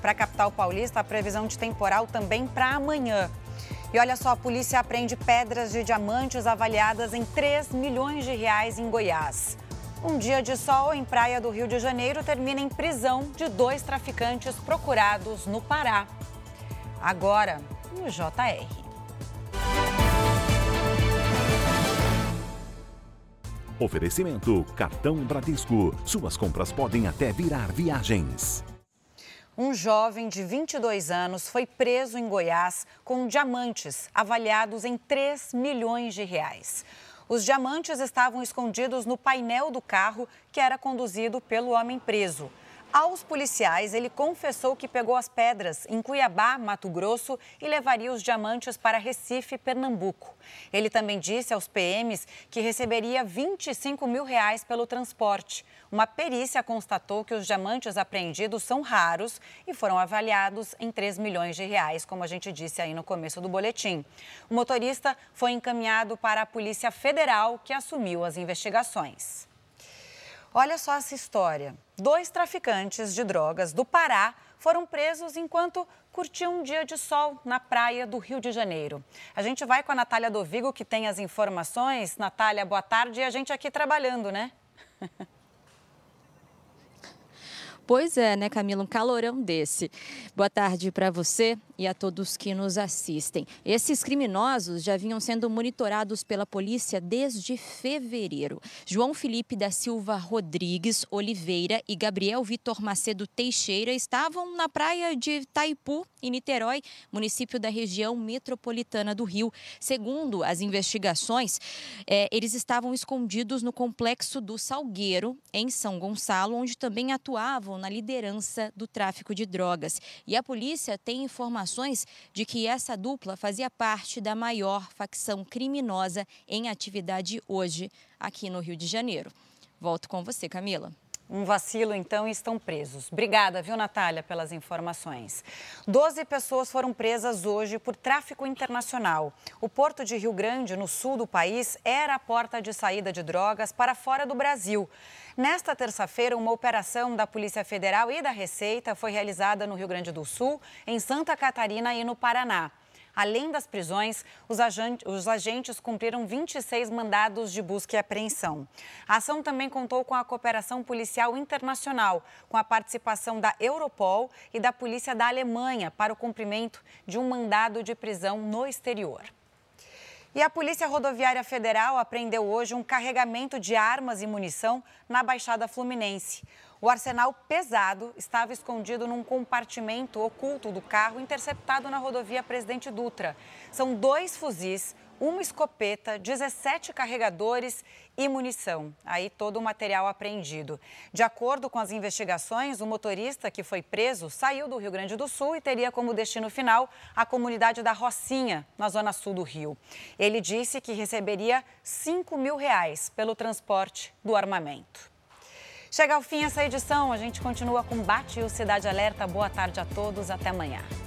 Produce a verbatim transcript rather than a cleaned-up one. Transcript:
para a capital paulista, a previsão de temporal também para amanhã. E olha só, a polícia apreende pedras de diamantes avaliadas em três milhões de reais em Goiás. Um dia de sol em praia do Rio de Janeiro termina em prisão de dois traficantes procurados no Pará. Agora, no J R. Oferecimento Cartão Bradesco. Suas compras podem até virar viagens. Um jovem de vinte e dois anos foi preso em Goiás com diamantes avaliados em três milhões de reais. Os diamantes estavam escondidos no painel do carro que era conduzido pelo homem preso. Aos policiais, ele confessou que pegou as pedras em Cuiabá, Mato Grosso, e levaria os diamantes para Recife, Pernambuco. Ele também disse aos P Ms que receberia vinte e cinco mil reais pelo transporte. Uma perícia constatou que os diamantes apreendidos são raros e foram avaliados em três milhões de reais, como a gente disse aí no começo do boletim. O motorista foi encaminhado para a Polícia Federal, que assumiu as investigações. Olha só essa história. Dois traficantes de drogas do Pará foram presos enquanto curtiam um dia de sol na praia do Rio de Janeiro. A gente vai com a Natália Dovigo, que tem as informações. Natália, boa tarde. E a gente aqui trabalhando, né? Pois é, né, Camila? Um calorão desse. Boa tarde para você e a todos que nos assistem. Esses criminosos já vinham sendo monitorados pela polícia desde fevereiro. João Felipe da Silva Rodrigues Oliveira e Gabriel Vitor Macedo Teixeira estavam na praia de Itaipu, em Niterói, município da região metropolitana do Rio. Segundo as investigações, é, eles estavam escondidos no complexo do Salgueiro, em São Gonçalo, onde também atuavam na liderança do tráfico de drogas. E a polícia tem informações de que essa dupla fazia parte da maior facção criminosa em atividade hoje aqui no Rio de Janeiro. Volto com você, Camila. Um vacilo, então, e estão presos. Obrigada, viu, Natália, pelas informações. Doze pessoas foram presas hoje por tráfico internacional. O Porto de Rio Grande, no sul do país, era a porta de saída de drogas para fora do Brasil. Nesta terça-feira, uma operação da Polícia Federal e da Receita foi realizada no Rio Grande do Sul, em Santa Catarina e no Paraná. Além das prisões, os agentes, os agentes cumpriram vinte e seis mandados de busca e apreensão. A ação também contou com a cooperação policial internacional, com a participação da Europol e da Polícia da Alemanha para o cumprimento de um mandado de prisão no exterior. E a Polícia Rodoviária Federal apreendeu hoje um carregamento de armas e munição na Baixada Fluminense. O arsenal pesado estava escondido num compartimento oculto do carro interceptado na rodovia Presidente Dutra. São dois fuzis, uma escopeta, dezessete carregadores e munição. Aí todo o material apreendido. De acordo com as investigações, o motorista que foi preso saiu do Rio Grande do Sul e teria como destino final a comunidade da Rocinha, na zona sul do Rio. Ele disse que receberia cinco mil reais pelo transporte do armamento. Chega ao fim essa edição, a gente continua com Bate e o Cidade Alerta. Boa tarde a todos, até amanhã.